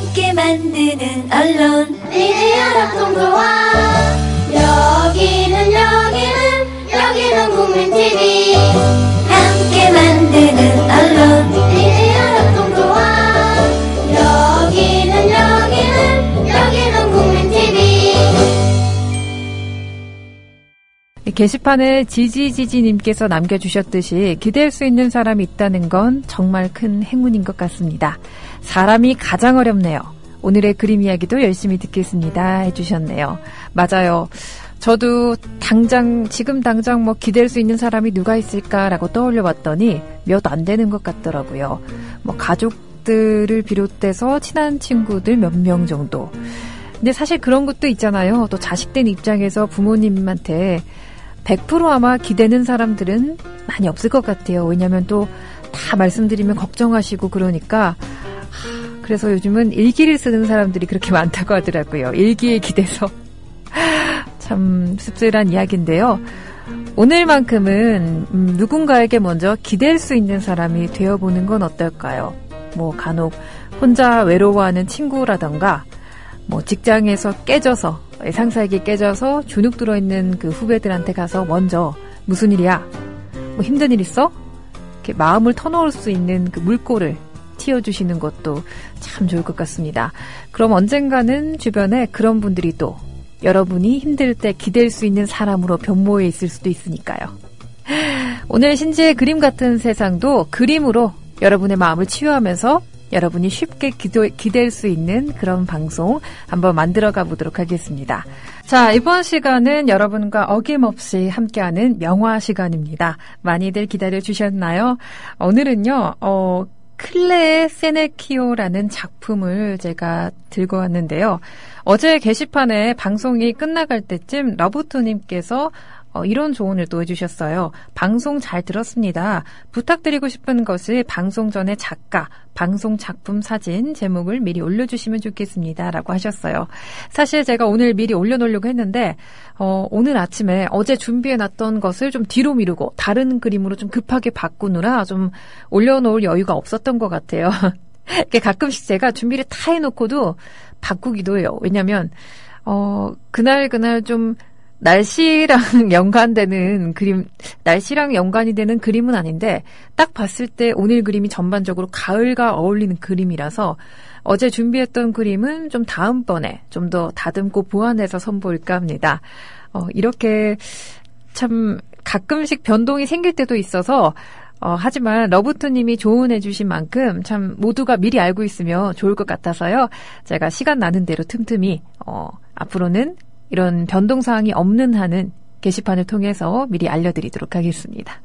함께 만드는 언론 미디어 협동조합. 여기는 국민TV. 함께 만드는 언론 미디어 협동조합. 여기는 국민TV. 게시판에 지지지지님께서 남겨주셨듯이 기댈 수 있는 사람이 있다는 건 정말 큰 행운인 것 같습니다. 사람이 가장 어렵네요. 오늘의 그림 이야기도 열심히 듣겠습니다 해주셨네요. 맞아요. 저도 지금 당장 뭐 기댈 수 있는 사람이 누가 있을까라고 떠올려 봤더니 몇 안 되는 것 같더라고요. 뭐 가족들을 비롯해서 친한 친구들 몇 명 정도. 근데 사실 그런 것도 있잖아요. 또 자식된 입장에서 부모님한테 100% 아마 기대는 사람들은 많이 없을 것 같아요. 왜냐하면 또 다 말씀드리면 걱정하시고 그러니까. 그래서 요즘은 일기를 쓰는 사람들이 그렇게 많다고 하더라고요. 일기에 기대서. 참 씁쓸한 이야기인데요. 오늘만큼은 누군가에게 먼저 기댈 수 있는 사람이 되어보는 건 어떨까요? 뭐 간혹 혼자 외로워하는 친구라던가 뭐 직장에서 깨져서 상사에게 깨져서 주눅 들어있는 그 후배들한테 가서 먼저 무슨 일이야? 뭐 힘든 일 있어? 이렇게 마음을 터놓을 수 있는 그 물꼬를 틔워주시는 것도 참 좋을 것 같습니다. 그럼 언젠가는 주변에 그런 분들이 또 여러분이 힘들 때 기댈 수 있는 사람으로 변모해 있을 수도 있으니까요. 오늘 신지의 그림 같은 세상도 그림으로 여러분의 마음을 치유하면서 여러분이 쉽게 기댈 수 있는 그런 방송 한번 만들어가 보도록 하겠습니다. 자, 이번 시간은 여러분과 어김없이 함께하는 명화 시간입니다. 많이들 기다려주셨나요? 오늘은요, 클레의 세네키오라는 작품을 제가 들고 왔는데요. 어제 게시판에 방송이 끝나갈 때쯤 러브투님께서 이런 조언을 또 해주셨어요. 방송 잘 들었습니다. 부탁드리고 싶은 것을 방송 전에 작가, 방송 작품 사진 제목을 미리 올려주시면 좋겠습니다. 라고 하셨어요. 사실 제가 오늘 미리 올려놓으려고 했는데 오늘 아침에 어제 준비해놨던 것을 좀 뒤로 미루고 다른 그림으로 좀 급하게 바꾸느라 좀 올려놓을 여유가 없었던 것 같아요. 가끔씩 제가 준비를 다 해놓고도 바꾸기도 해요. 왜냐면 그날 좀 날씨랑 연관되는 그림, 날씨랑 연관이 되는 그림은 아닌데 딱 봤을 때 오늘 그림이 전반적으로 가을과 어울리는 그림이라서 어제 준비했던 그림은 좀 다음번에 좀 더 다듬고 보완해서 선보일까 합니다. 이렇게 참 가끔씩 변동이 생길 때도 있어서 하지만 러브투님이 조언해 주신 만큼 참 모두가 미리 알고 있으면 좋을 것 같아서요. 제가 시간 나는 대로 틈틈이 앞으로는 이런 변동사항이 없는 한은 게시판을 통해서 미리 알려드리도록 하겠습니다.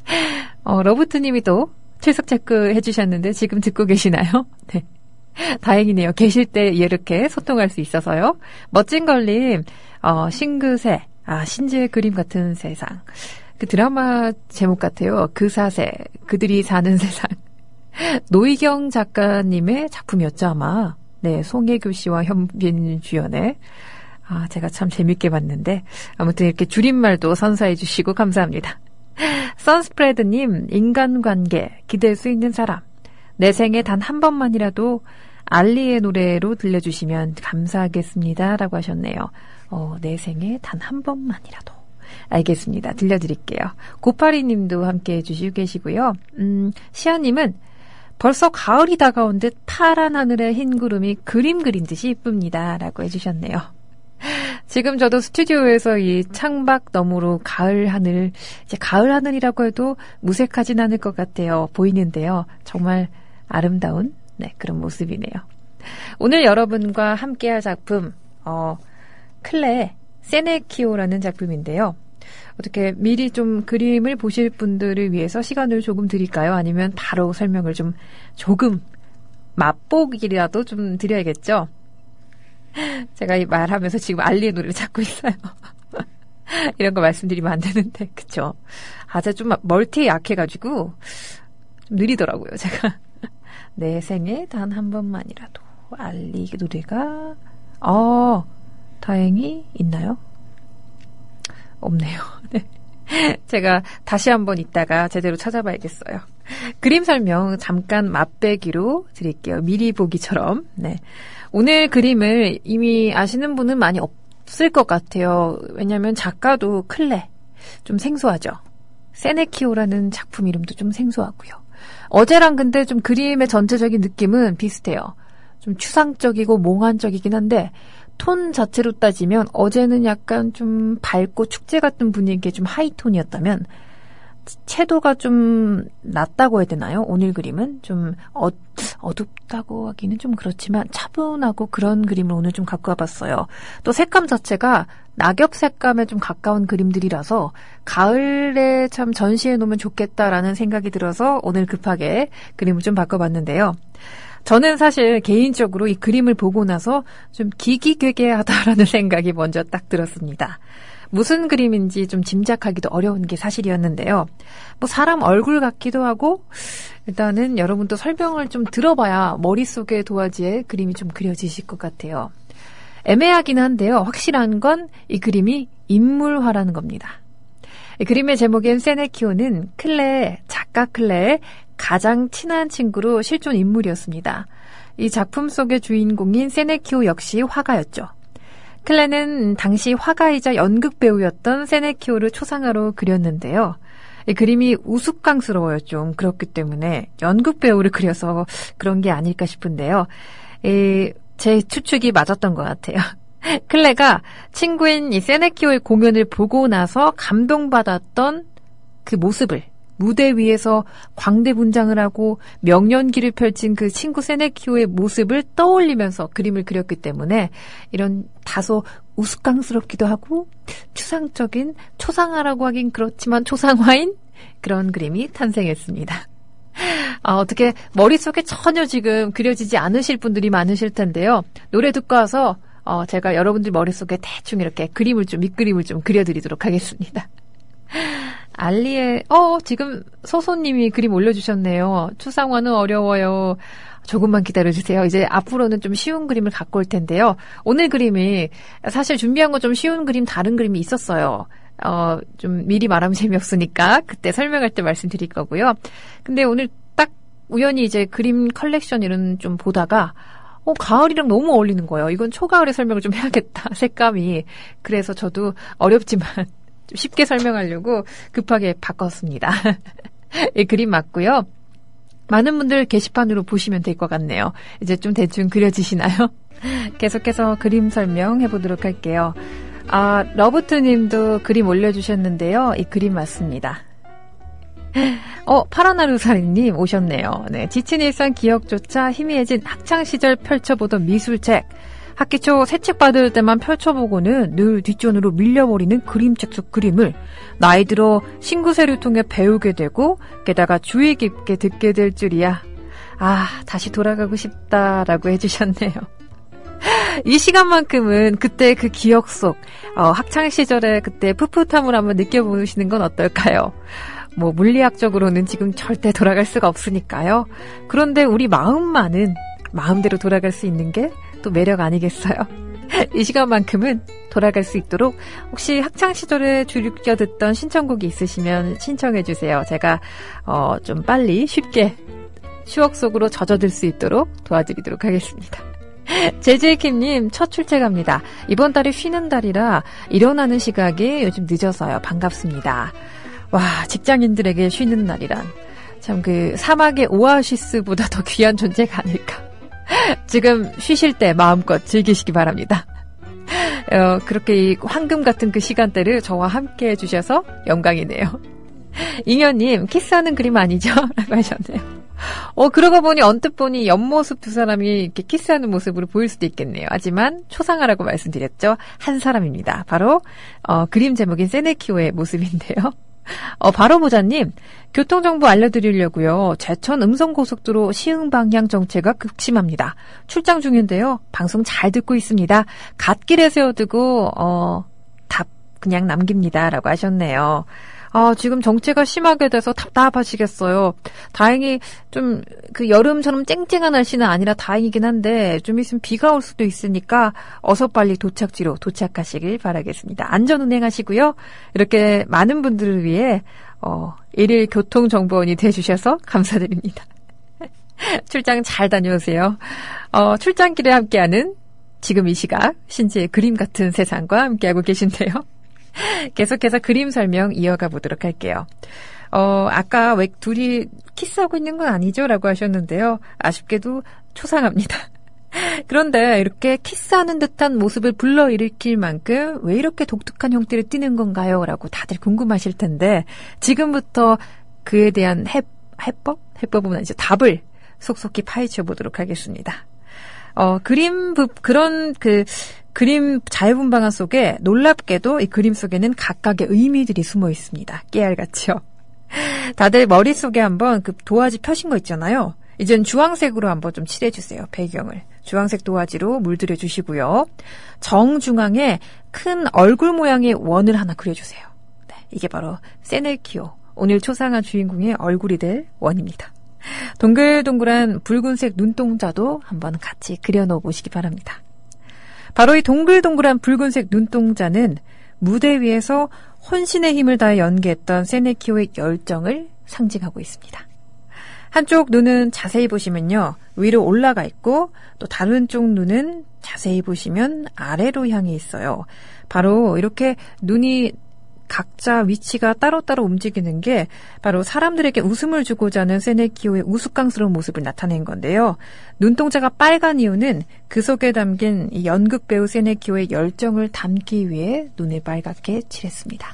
러브투님이 또 출석 체크 해주셨는데 지금 듣고 계시나요? 네. 다행이네요. 계실 때 이렇게 소통할 수 있어서요. 멋진 걸님, 신그새, 신지의 그림 같은 세상. 그 드라마 제목 같아요. 그 사세, 그들이 사는 세상. 노희경 작가님의 작품이었죠, 아마. 네, 송혜교 씨와 현빈 주연의. 제가 참 재밌게 봤는데 아무튼 이렇게 줄임말도 선사해 주시고 감사합니다. 선스프레드님, 인간관계 기댈 수 있는 사람, 내 생에 단 한 번만이라도 알리의 노래로 들려주시면 감사하겠습니다 라고 하셨네요. 내 생에 단 한 번만이라도. 알겠습니다. 들려드릴게요. 고파리님도 함께해 주시고 계시고요. 시아님은 벌써 가을이 다가온 듯 파란 하늘에 흰 구름이 그림 그린 듯이 이쁩니다 라고 해주셨네요. 지금 저도 스튜디오에서 이 창밖 너머로 가을 하늘, 이제 가을 하늘이라고 해도 무색하진 않을 것 같아요. 보이는데요. 정말 아름다운 그런 모습이네요. 오늘 여러분과 함께할 작품 클레의 세네키오라는 작품인데요. 어떻게 미리 좀 그림을 보실 분들을 위해서 시간을 조금 드릴까요? 아니면 바로 설명을 좀 조금 맛보기라도 좀 드려야겠죠? 제가 이 말하면서 지금 알리의 노래를 찾고 있어요. 이런 거 말씀드리면 안 되는데, 그쵸? 제가 좀 멀티에 약해가지고 좀 느리더라고요, 제가. 내 생에 단 한 번만이라도 알리 노래가 다행히 있나요? 없네요. 네. 제가 다시 한번 이따가 제대로 찾아봐야겠어요. 그림 설명 잠깐 맛배기로 드릴게요. 미리 보기처럼. 네. 오늘 그림을 이미 아시는 분은 많이 없을 것 같아요. 왜냐하면 작가도 클레, 좀 생소하죠. 세네키오라는 작품 이름도 좀 생소하고요. 어제랑 근데 좀 그림의 전체적인 느낌은 비슷해요. 좀 추상적이고 몽환적이긴 한데 톤 자체로 따지면 어제는 약간 좀 밝고 축제 같은 분위기의 좀 하이톤이었다면 채도가 좀 낮다고 해야 되나요? 오늘 그림은 좀 어둡다고 하기는 좀 그렇지만 차분하고 그런 그림을 오늘 좀 갖고 와봤어요. 또 색감 자체가 낙엽 색감에 좀 가까운 그림들이라서 가을에 참 전시해 놓으면 좋겠다라는 생각이 들어서 오늘 급하게 그림을 좀 바꿔봤는데요. 저는 사실 개인적으로 이 그림을 보고 나서 좀 기기괴괴하다라는 생각이 먼저 딱 들었습니다. 무슨 그림인지 좀 짐작하기도 어려운 게 사실이었는데요. 뭐 사람 얼굴 같기도 하고 일단은 여러분도 설명을 좀 들어봐야 머릿속에 도화지에 그림이 좀 그려지실 것 같아요. 애매하긴 한데요. 확실한 건 이 그림이 인물화라는 겁니다. 이 그림의 제목인 세네키오는 작가 클레의 가장 친한 친구로 실존 인물이었습니다. 이 작품 속의 주인공인 세네키오 역시 화가였죠. 클레는 당시 화가이자 연극 배우였던 세네키오를 초상화로 그렸는데요. 이 그림이 우스꽝스러워요. 좀 그렇기 때문에 연극 배우를 그려서 그런 게 아닐까 싶은데요. 제 추측이 맞았던 것 같아요. 클레가 친구인 이 세네키오의 공연을 보고 나서 감동받았던 그 모습을 무대 위에서 광대분장을 하고 명연기를 펼친 그 친구 세네키오의 모습을 떠올리면서 그림을 그렸기 때문에 이런 다소 우스꽝스럽기도 하고 추상적인 초상화라고 하긴 그렇지만 초상화인 그런 그림이 탄생했습니다. 어떻게 머릿속에 전혀 지금 그려지지 않으실 분들이 많으실 텐데요. 노래 듣고 와서 제가 여러분들 머릿속에 대충 이렇게 밑그림을 좀 그려드리도록 하겠습니다. 알리의 지금 소소님이 그림 올려주셨네요. 추상화는 어려워요. 조금만 기다려주세요. 이제 앞으로는 좀 쉬운 그림을 갖고 올 텐데요. 오늘 그림이 사실 준비한 거 좀 쉬운 그림 다른 그림이 있었어요. 좀 미리 말하면 재미없으니까 그때 설명할 때 말씀드릴 거고요. 근데 오늘 딱 우연히 이제 그림 컬렉션 이런 좀 보다가 가을이랑 너무 어울리는 거예요. 이건 초가을에 설명을 좀 해야겠다. 색감이. 그래서 저도 어렵지만 좀 쉽게 설명하려고 급하게 바꿨습니다. 이 그림 맞고요. 많은 분들 게시판으로 보시면 될 것 같네요. 이제 좀 대충 그려지시나요? 계속해서 그림 설명해 보도록 할게요. 러브트님도 그림 올려주셨는데요. 이 그림 맞습니다. 파라나루사리님 오셨네요. 네, 지친 일상 기억조차 희미해진 학창시절 펼쳐보던 미술책. 학기 초 새 책 받을 때만 펼쳐보고는 늘 뒷전으로 밀려버리는 그림책 속 그림을 나이 들어 신구세를 통해 배우게 되고 게다가 주의 깊게 듣게 될 줄이야. 다시 돌아가고 싶다라고 해주셨네요. 이 시간만큼은 그때 그 기억 속 학창시절의 그때 풋풋함을 한번 느껴보시는 건 어떨까요? 뭐 물리학적으로는 지금 절대 돌아갈 수가 없으니까요. 그런데 우리 마음만은 마음대로 돌아갈 수 있는 게 또 매력 아니겠어요? 이 시간만큼은 돌아갈 수 있도록 혹시 학창시절에 즐겨 듣던 신청곡이 있으시면 신청해 주세요. 제가 좀 빨리 쉽게 추억 속으로 젖어들 수 있도록 도와드리도록 하겠습니다. 제제이킴님 첫 출첵합니다. 이번 달이 쉬는 달이라 일어나는 시각이 요즘 늦어서요. 반갑습니다. 와, 직장인들에게 쉬는 날이란 참 그 사막의 오아시스보다 더 귀한 존재가 아닐까. 지금 쉬실 때 마음껏 즐기시기 바랍니다. 그렇게 이 황금 같은 그 시간대를 저와 함께 해주셔서 영광이네요. 잉여님, 키스하는 그림 아니죠? 라고 하셨네요. 그러고 보니 언뜻 보니 옆모습 두 사람이 이렇게 키스하는 모습으로 보일 수도 있겠네요. 하지만 초상화라고 말씀드렸죠. 한 사람입니다. 바로 그림 제목인 세네키오의 모습인데요. 바로보자님, 교통정보 알려드리려고요. 제천 음성고속도로 시흥 방향 정체가 극심합니다. 출장 중인데요. 방송 잘 듣고 있습니다. 갓길에 세워두고 답 그냥 남깁니다. 라고 하셨네요. 지금 정체가 심하게 돼서 답답하시겠어요. 다행히 좀 그 여름처럼 쨍쨍한 날씨는 아니라 다행이긴 한데 좀 있으면 비가 올 수도 있으니까 어서 빨리 도착지로 도착하시길 바라겠습니다. 안전 운행하시고요. 이렇게 많은 분들을 위해 일일 교통정보원이 돼주셔서 감사드립니다. 출장 잘 다녀오세요. 출장길에 함께하는 지금 이 시각 신지의 그림 같은 세상과 함께하고 계신데요. 계속해서 그림 설명 이어가 보도록 할게요. 아까 왜 둘이 키스하고 있는 건 아니죠? 라고 하셨는데요. 아쉽게도 초상합니다. 그런데 이렇게 키스하는 듯한 모습을 불러일으킬 만큼 왜 이렇게 독특한 형태를 띠는 건가요? 라고 다들 궁금하실 텐데 지금부터 그에 대한 해법은 아니죠. 답을 속속히 파헤쳐 보도록 하겠습니다. 그런 그림 자유분방한 속에 놀랍게도 이 그림 속에는 각각의 의미들이 숨어 있습니다. 깨알같이요. 다들 머릿속에 한번 그 도화지 펴신 거 있잖아요. 이젠 주황색으로 한번 좀 칠해주세요. 배경을. 주황색 도화지로 물들여 주시고요. 정중앙에 큰 얼굴 모양의 원을 하나 그려주세요. 네, 이게 바로 세네키오, 오늘 초상화 주인공의 얼굴이 될 원입니다. 동글동글한 붉은색 눈동자도 한번 같이 그려놓어 보시기 바랍니다. 바로 이 동글동글한 붉은색 눈동자는 무대 위에서 혼신의 힘을 다해 연기했던 세네키오의 열정을 상징하고 있습니다. 한쪽 눈은 자세히 보시면요, 위로 올라가 있고 또 다른 쪽 눈은 자세히 보시면 아래로 향해 있어요. 바로 이렇게 눈이 각자 위치가 따로따로 움직이는 게 바로 사람들에게 웃음을 주고자 하는 세네키오의 우스꽝스러운 모습을 나타낸 건데요. 눈동자가 빨간 이유는 그 속에 담긴 이 연극 배우 세네키오의 열정을 담기 위해 눈을 빨갛게 칠했습니다.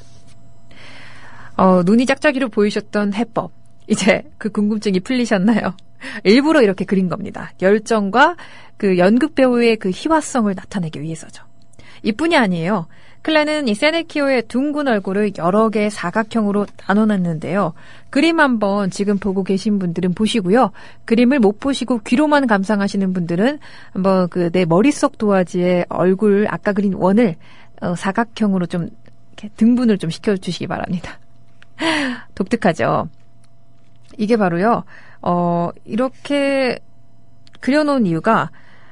눈이 짝짝이로 보이셨던 해법, 이제 그 궁금증이 풀리셨나요? 일부러 이렇게 그린 겁니다. 열정과 그 연극 배우의 그 희화성을 나타내기 위해서죠. 이뿐이 아니에요. 클레는 이 세네키오의 둥근 얼굴을 여러 개의 사각형으로 나눠놨는데요. 그림 한번 지금 보고 계신 분들은 보시고요. 그림을 못 보시고 귀로만 감상하시는 분들은 한번 그 내 머릿속 도화지의 얼굴 아까 그린 원을 사각형으로 좀 이렇게 등분을 좀 시켜주시기 바랍니다. 독특하죠. 이게 바로요. 이렇게 그려놓은 이유가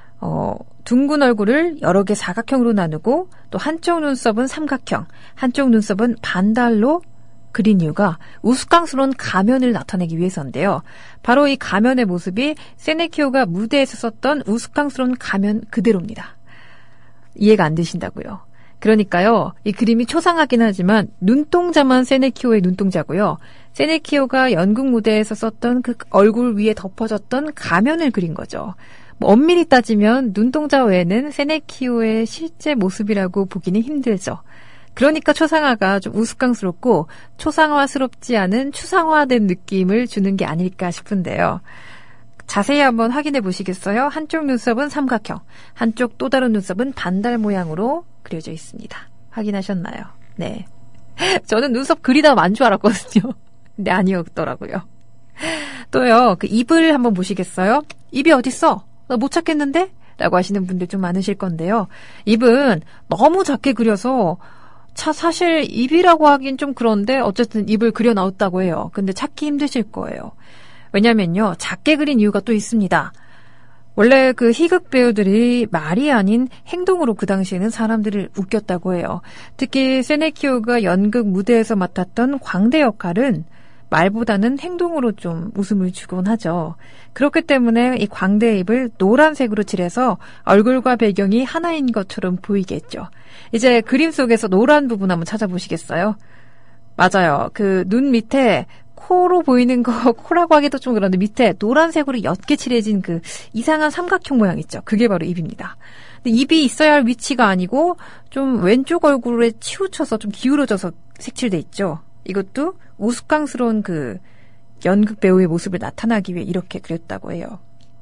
둥근 얼굴을 여러 개 사각형으로 나누고 또 한쪽 눈썹은 삼각형, 한쪽 눈썹은 반달로 그린 이유가 우스꽝스러운 가면을 나타내기 위해서인데요. 바로 이 가면의 모습이 세네키오가 무대에서 썼던 우스꽝스러운 가면 그대로입니다. 이해가 안 되신다고요. 그러니까요, 이 그림이 초상하긴 하지만 눈동자만 세네키오의 눈동자고요. 세네키오가 연극 무대에서 썼던 그 얼굴 위에 덮어졌던 가면을 그린 거죠. 엄밀히 따지면 눈동자 외에는 세네키오의 실제 모습이라고 보기는 힘들죠. 그러니까 초상화가 좀 우스꽝스럽고 초상화스럽지 않은 추상화된 느낌을 주는 게 아닐까 싶은데요. 자세히 한번 확인해 보시겠어요? 한쪽 눈썹은 삼각형, 한쪽 또 다른 눈썹은 반달 모양으로 그려져 있습니다. 확인하셨나요? 네. 저는 눈썹 그리다 만 줄 알았거든요. 근데 아니었더라고요. 또요, 그 입을 한번 보시겠어요? 입이 어딨어? 나 못 찾겠는데? 라고 하시는 분들 좀 많으실 건데요. 입은 너무 작게 그려서 사실 입이라고 하긴 좀 그런데 어쨌든 입을 그려 넣었다고 해요. 근데 찾기 힘드실 거예요. 왜냐면요, 작게 그린 이유가 또 있습니다. 원래 그 희극 배우들이 말이 아닌 행동으로 그 당시에는 사람들을 웃겼다고 해요. 특히 세네키오가 연극 무대에서 맡았던 광대 역할은 말보다는 행동으로 좀 웃음을 주곤 하죠. 그렇기 때문에 이 광대의 입을 노란색으로 칠해서 얼굴과 배경이 하나인 것처럼 보이게 했죠. 이제 그림 속에서 노란 부분 한번 찾아보시겠어요? 맞아요. 그 눈 밑에 코로 보이는 거, 코라고 하기도 좀 그런데 밑에 노란색으로 옅게 칠해진 그 이상한 삼각형 모양 있죠. 그게 바로 입입니다. 근데 입이 있어야 할 위치가 아니고 좀 왼쪽 얼굴에 치우쳐서 좀 기울어져서 색칠돼 있죠. 이것도 우스꽝스러운 그 연극 배우의 모습을 나타나기 위해 이렇게 그렸다고 해요.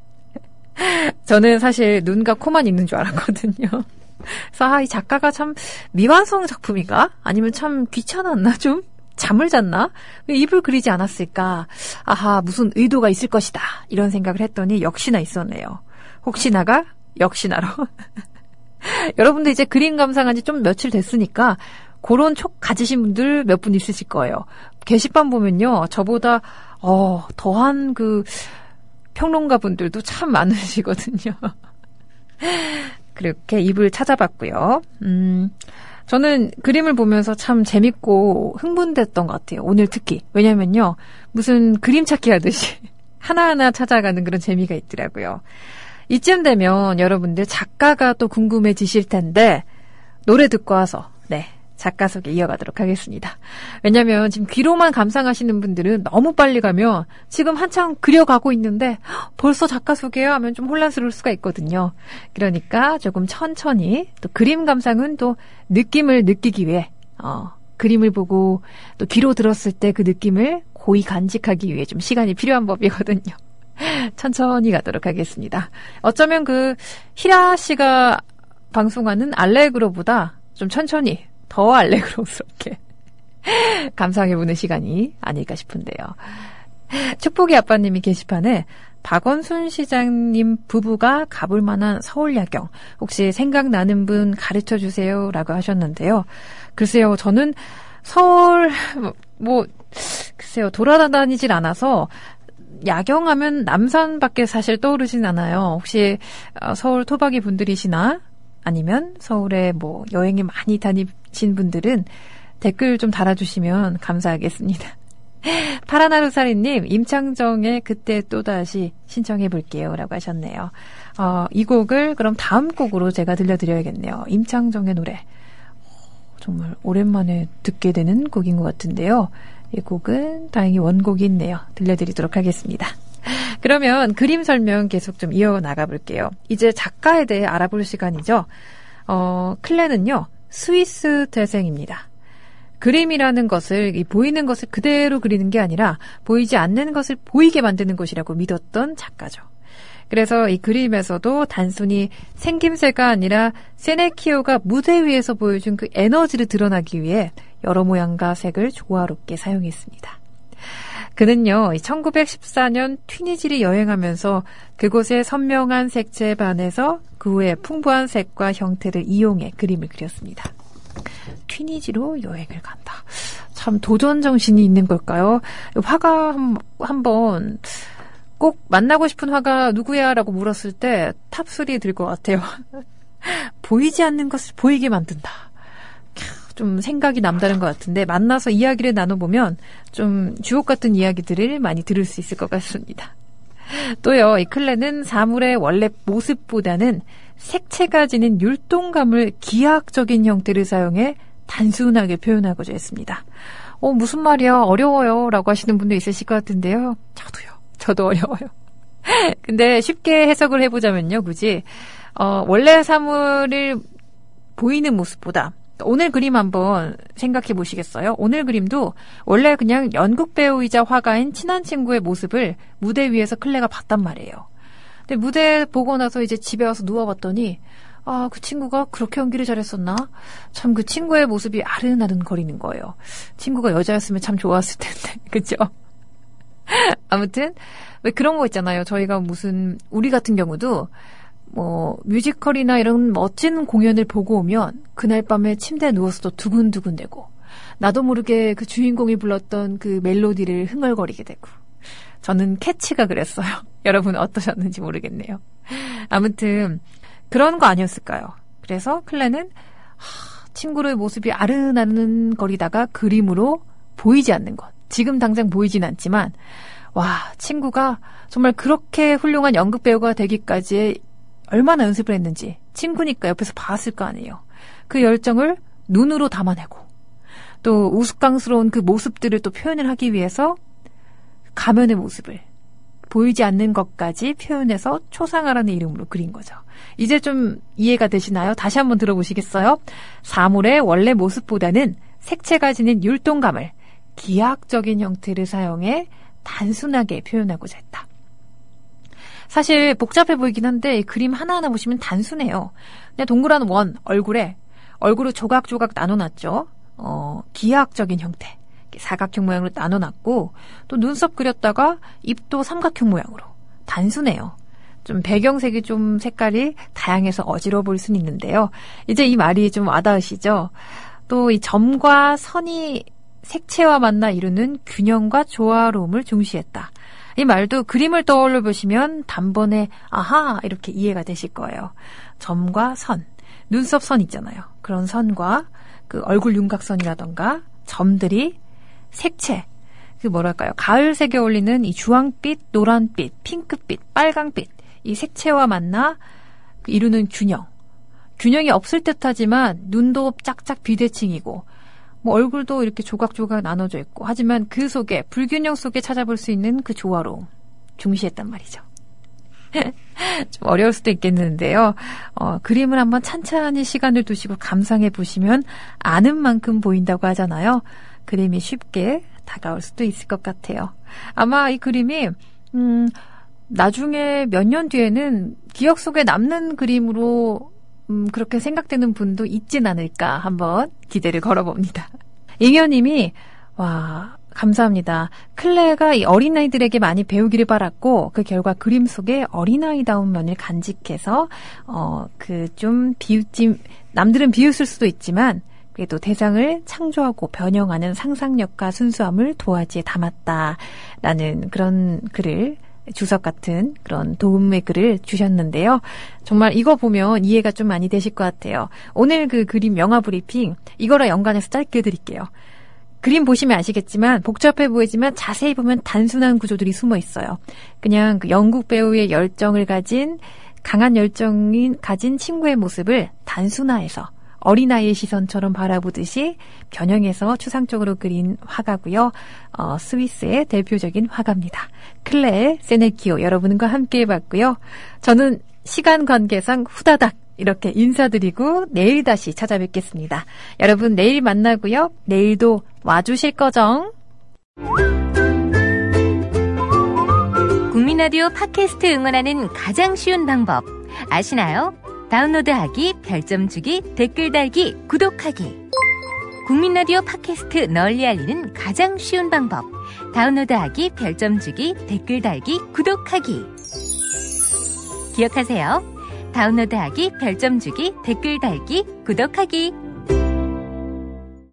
저는 사실 눈과 코만 있는 줄 알았거든요. 그래서 이 작가가 참 미완성 작품인가? 아니면 참 귀찮았나 좀? 잠을 잤나? 왜 입을 그리지 않았을까? 아하, 무슨 의도가 있을 것이다. 이런 생각을 했더니 역시나 있었네요. 혹시나가 역시나로. 여러분들 이제 그림 감상한 지 좀 며칠 됐으니까 그런 촉 가지신 분들 몇 분 있으실 거예요. 게시판 보면요, 저보다 더한 그 평론가 분들도 참 많으시거든요. 그렇게 입을 찾아봤고요. 저는 그림을 보면서 참 재밌고 흥분됐던 것 같아요. 오늘 특히. 왜냐면요. 무슨 그림 찾기 하듯이 하나하나 찾아가는 그런 재미가 있더라고요. 이쯤 되면 여러분들 작가가 또 궁금해지실 텐데 노래 듣고 와서 작가 소개 이어가도록 하겠습니다. 왜냐면 지금 귀로만 감상하시는 분들은 너무 빨리 가면 지금 한창 그려가고 있는데 벌써 작가 소개요 하면 좀 혼란스러울 수가 있거든요. 그러니까 조금 천천히 또 그림 감상은 또 느낌을 느끼기 위해 그림을 보고 또 귀로 들었을 때 그 느낌을 고이 간직하기 위해 좀 시간이 필요한 법이거든요. 천천히 가도록 하겠습니다. 어쩌면 그 희라 씨가 방송하는 알레그로보다 좀 천천히 더 알레그로스럽게 감상해보는 시간이 아닐까 싶은데요. 축복의 아빠님이 게시판에 박원순 시장님 부부가 가볼 만한 서울 야경 혹시 생각나는 분 가르쳐주세요 라고 하셨는데요. 글쎄요, 저는 서울 글쎄요, 돌아다니질 않아서 야경하면 남산밖에 사실 떠오르진 않아요. 혹시 서울 토박이 분들이시나 아니면 서울에 여행이 많이 다니신 분들은 댓글 좀 달아주시면 감사하겠습니다. 파라나루사리님, 임창정의 그때 또다시 신청해볼게요 라고 하셨네요. 이 곡을 그럼 다음 곡으로 제가 들려드려야겠네요. 임창정의 노래. 정말 오랜만에 듣게 되는 곡인 것 같은데요. 이 곡은 다행히 원곡이 있네요. 들려드리도록 하겠습니다. 그러면 그림 설명 계속 좀 이어나가 볼게요. 이제 작가에 대해 알아볼 시간이죠. 클레는요, 스위스 태생입니다. 그림이라는 것을, 보이는 것을 그대로 그리는 게 아니라 보이지 않는 것을 보이게 만드는 것이라고 믿었던 작가죠. 그래서 이 그림에서도 단순히 생김새가 아니라 세네키오가 무대 위에서 보여준 그 에너지를 드러나기 위해 여러 모양과 색을 조화롭게 사용했습니다. 그는요, 1914년 튀니지를 여행하면서 그곳의 선명한 색채에 반해서 그 후에 풍부한 색과 형태를 이용해 그림을 그렸습니다. 튀니지로 여행을 간다. 참 도전 정신이 있는 걸까요? 화가 한번 꼭 만나고 싶은 화가 누구야? 라고 물었을 때 탑3에 들 것 같아요. 보이지 않는 것을 보이게 만든다. 좀 생각이 남다른 것 같은데 만나서 이야기를 나눠보면 좀 주옥 같은 이야기들을 많이 들을 수 있을 것 같습니다. 또요, 이 클레는 사물의 원래 모습보다는 색채가 지닌 율동감을 기하학적인 형태를 사용해 단순하게 표현하고자 했습니다. 무슨 말이야, 어려워요 라고 하시는 분도 있으실 것 같은데요. 저도 어려워요. 근데 쉽게 해석을 해보자면요, 굳이 원래 사물을 보이는 모습보다 오늘 그림 한번 생각해 보시겠어요? 오늘 그림도 원래 그냥 연극 배우이자 화가인 친한 친구의 모습을 무대 위에서 클레가 봤단 말이에요. 근데 무대 보고 나서 이제 집에 와서 누워봤더니 그 친구가 그렇게 연기를 잘했었나? 참 그 친구의 모습이 아른아른 거리는 거예요. 친구가 여자였으면 참 좋았을 텐데. 그죠? 아무튼 왜 그런 거 있잖아요. 저희가 우리 같은 경우도 뮤지컬이나 이런 멋진 공연을 보고 오면 그날 밤에 침대에 누워서도 두근두근대고 나도 모르게 그 주인공이 불렀던 그 멜로디를 흥얼거리게 되고 저는 캐치가 그랬어요. 여러분 어떠셨는지 모르겠네요. 아무튼 그런 거 아니었을까요? 그래서 클레는 친구의 모습이 아른아른 거리다가 그림으로 보이지 않는 것. 지금 당장 보이진 않지만 친구가 정말 그렇게 훌륭한 연극 배우가 되기까지 얼마나 연습을 했는지 친구니까 옆에서 봤을 거 아니에요. 그 열정을 눈으로 담아내고 또 우스꽝스러운 그 모습들을 또 표현을 하기 위해서 가면의 모습을 보이지 않는 것까지 표현해서 초상화라는 이름으로 그린 거죠. 이제 좀 이해가 되시나요? 다시 한번 들어보시겠어요? 사물의 원래 모습보다는 색채가 지닌 율동감을 기하학적인 형태를 사용해 단순하게 표현하고자 했다. 사실 복잡해 보이긴 한데 그림 하나하나 보시면 단순해요. 그냥 동그란 원, 얼굴을 조각조각 나눠놨죠. 기하학적인 형태. 사각형 모양으로 나눠놨고 또 눈썹 그렸다가 입도 삼각형 모양으로. 단순해요. 좀 배경색이 좀 색깔이 다양해서 어지러워 보일 수는 있는데요. 이제 이 말이 좀 와닿으시죠? 또 이 점과 선이 색채와 만나 이루는 균형과 조화로움을 중시했다. 이 말도 그림을 떠올려 보시면 단번에 아하 이렇게 이해가 되실 거예요. 점과 선. 눈썹 선 있잖아요. 그런 선과 그 얼굴 윤곽선이라던가 점들이 색채, 그 뭐랄까요. 가을색에 어울리는 이 주황빛, 노란빛, 핑크빛, 빨강빛 이 색채와 만나 이루는 균형. 균형이 없을 듯하지만 눈도 짝짝 비대칭이고 뭐 얼굴도 이렇게 조각조각 나눠져 있고 하지만 그 속에 불균형 속에 찾아볼 수 있는 그 조화로움 중시했단 말이죠. 좀 어려울 수도 있겠는데요. 그림을 한번 찬찬히 시간을 두시고 감상해 보시면 아는 만큼 보인다고 하잖아요. 그림이 쉽게 다가올 수도 있을 것 같아요. 아마 이 그림이 나중에 몇 년 뒤에는 기억 속에 남는 그림으로 그렇게 생각되는 분도 있진 않을까 한번 기대를 걸어봅니다. 잉여님이 와 감사합니다. 클레가 이 어린아이들에게 많이 배우기를 바랐고 그 결과 그림 속에 어린아이다운 면을 간직해서 그 좀 남들은 비웃을 수도 있지만 그래도 대상을 창조하고 변형하는 상상력과 순수함을 도화지에 담았다라는 그런 글을 주석 같은 그런 도움의 글을 주셨는데요. 정말 이거 보면 이해가 좀 많이 되실 것 같아요. 오늘 그 그림 영화 브리핑 이거랑 연관해서 짧게 드릴게요. 그림 보시면 아시겠지만 복잡해 보이지만 자세히 보면 단순한 구조들이 숨어 있어요. 그냥 그 영국 배우의 열정을 강한 열정인 가진 친구의 모습을 단순화해서 어린아이의 시선처럼 바라보듯이 변형해서 추상적으로 그린 화가고요. 스위스의 대표적인 화가입니다. 클레 세네키오 여러분과 함께 해봤고요. 저는 시간 관계상 후다닥 이렇게 인사드리고 내일 다시 찾아뵙겠습니다. 여러분 내일 만나고요. 내일도 와주실 거죠? 국민라디오 팟캐스트 응원하는 가장 쉬운 방법 아시나요? 다운로드하기, 별점 주기, 댓글 달기, 구독하기. 국민라디오 팟캐스트 널리 알리는 가장 쉬운 방법. 다운로드하기, 별점 주기, 댓글 달기, 구독하기. 기억하세요. 다운로드하기, 별점 주기, 댓글 달기, 구독하기.